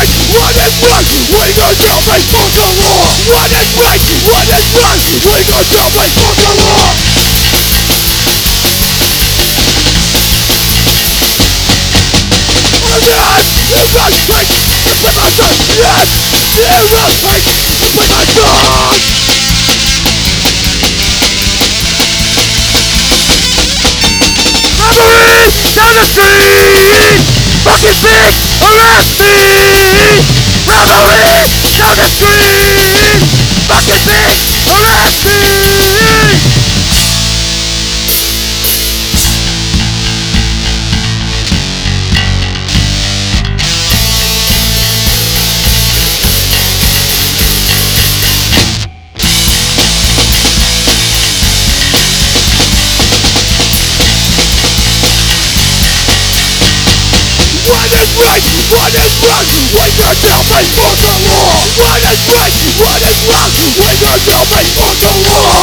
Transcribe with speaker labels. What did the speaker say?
Speaker 1: right? What is wrong? We go tell people the law. What is right? What is wrong? We go tell people the law. Illustrate with my tongue. Yes, illustrate with my tongue. Robbery down the street. Fucking bitch, arrest me. Robbery down the street. Fucking bitch, arrest me. Right, what is wrong? We go tell people the law. What is right? What is wrong? We go tell people the law.